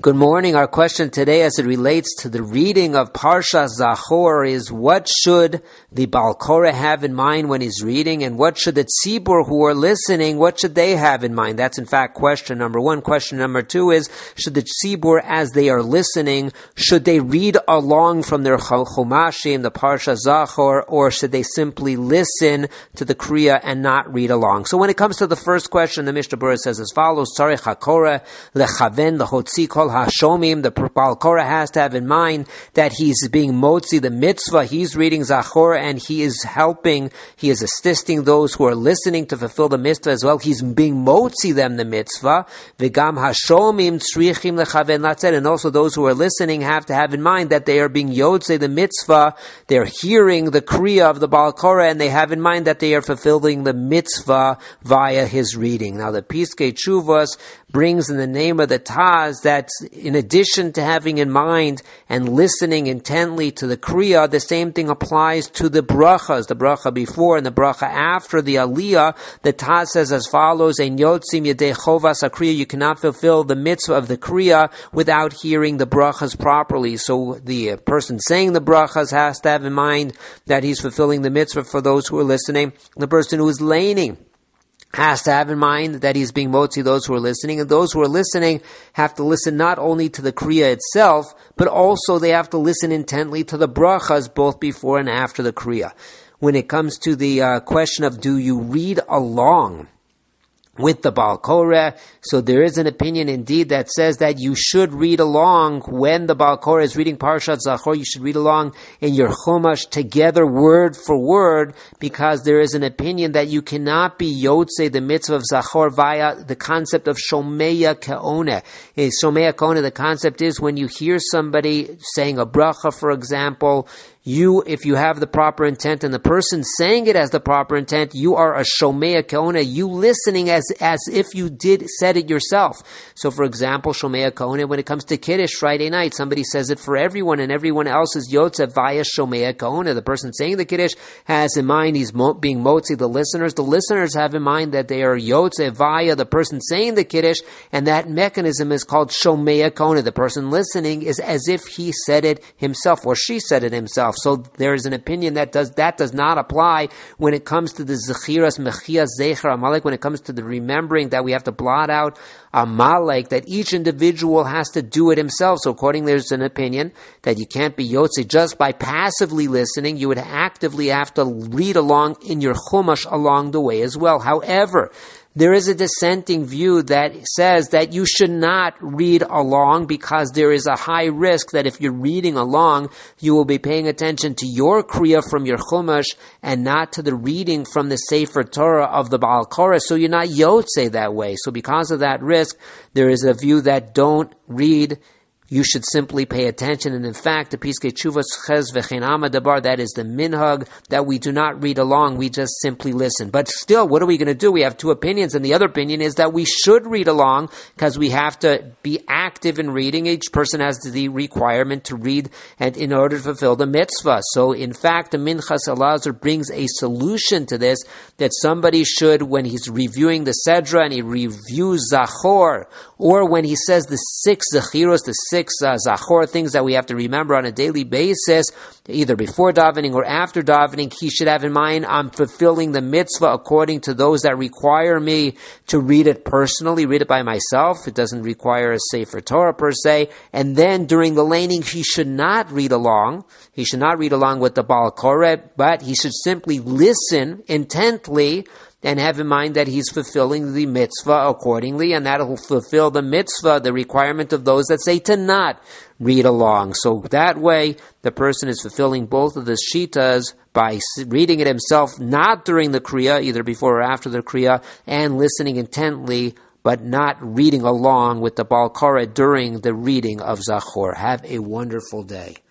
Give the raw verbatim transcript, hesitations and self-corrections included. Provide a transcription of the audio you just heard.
Good morning. Our question today as it relates to the reading of Parsha Zachor is, what should the Baal Koreh have in mind when he's reading, and what should the Tzibur who are listening, what should they have in mind? That's in fact question number one. Question number two is, should the Tzibur, as they are listening, should they read along from their Chumashim, the Parsha Zachor, or should they simply listen to the Kriya and not read along? So when it comes to the first question, the Mishnah Berurah says as follows: Tzarech HaKoreh lechaven lehotzi kol Hashomim. The Baal Koreh has to have in mind that he's being motzi the mitzvah. He's reading Zachor and he is helping, he is assisting those who are listening to fulfill the mitzvah as well. He's being motzi them the mitzvah. V'gam Hashomim tzrichim lechaven latzed. And also those who are listening have to have in mind that they are being yotze the mitzvah. They're hearing the kriya of the Baal Koreh and they have in mind that they are fulfilling the mitzvah via his reading. Now the Piskei Teshuvos brings in the name of the Taz that in addition to having in mind and listening intently to the Kriya, the same thing applies to the brachas, the bracha before and the bracha after the Aliyah. The Taz says as follows: Ein yotzim yedei chovas hakriya. You cannot fulfill the mitzvah of the Kriya without hearing the brachas properly. So the person saying the brachas has to have in mind that he's fulfilling the mitzvah for those who are listening. The person who is laning has to have in mind that he's being motzi those who are listening, and those who are listening have to listen not only to the kriya itself, but also they have to listen intently to the brachas both before and after the kriya. When it comes to the uh, question of do you read along with the Baal Koreh, so there is an opinion indeed that says that you should read along when the Baal Koreh is reading Parshat Zachor. You should read along in your Chumash together word for word, because there is an opinion that you cannot be Yotze the mitzvah of Zachor via the concept of Shomeya Ke'oneh. Shomeya Ke'oneh, the concept is when you hear somebody saying a bracha, for example, you, if you have the proper intent and the person saying it has the proper intent, you are a Shomeya Ke'oneh, you listening as as if you did said it yourself. So for example, Shomeya Ke'oneh, when it comes to Kiddush Friday night, somebody says it for everyone and everyone else is Yotze via Shomeya Ke'oneh. The person saying the Kiddush has in mind he's mo- being motzi the listeners. The listeners have in mind that they are Yotze via the person saying the Kiddush, and that mechanism is called Shomeya Ke'oneh. The person listening is as if he said it himself or she said it himself. So there is an opinion that does that does not apply when it comes to the Zechiras Mechias Zecher Amalek, when it comes to the remembering that we have to blot out Amalek, that each individual has to do it himself. So accordingly, there's an opinion that you can't be Yotze just by passively listening. You would actively have to read along in your Chumash along the way as well. However, there is a dissenting view that says that you should not read along because there is a high risk that if you're reading along, you will be paying attention to your Kriya from your Chumash and not to the reading from the Sefer Torah of the Baal Koreh. So you're not Yotze that way. So because of that risk, there is a view that don't read. You should simply pay attention. And in fact, the Piskei Teshuvos Ches V'chein Ama Dabar, that is the minhag, that we do not read along, we just simply listen. But still, what are we going to do? We have two opinions, and the other opinion is that we should read along because we have to be active in reading. Each person has the requirement to read and in order to fulfill the mitzvah. So in fact, the Minchas Elazar brings a solution to this, that somebody should, when he's reviewing the Sedra and he reviews Zachor, or when he says the six Zechiros, the six Six uh, Zachor, things that we have to remember on a daily basis, either before davening or after davening, he should have in mind, I'm fulfilling the mitzvah according to those that require me to read it personally, read it by myself. It doesn't require a Sefer Torah per se. And then during the laning, he should not read along. He should not read along with the Baal Koreh, but he should simply listen intently and have in mind that he's fulfilling the mitzvah accordingly, and that will fulfill the mitzvah, the requirement of those that say to not read along. So that way, the person is fulfilling both of the shitas by reading it himself, not during the kriya, either before or after the kriya, and listening intently, but not reading along with the Baal Koreh during the reading of Zachor. Have a wonderful day.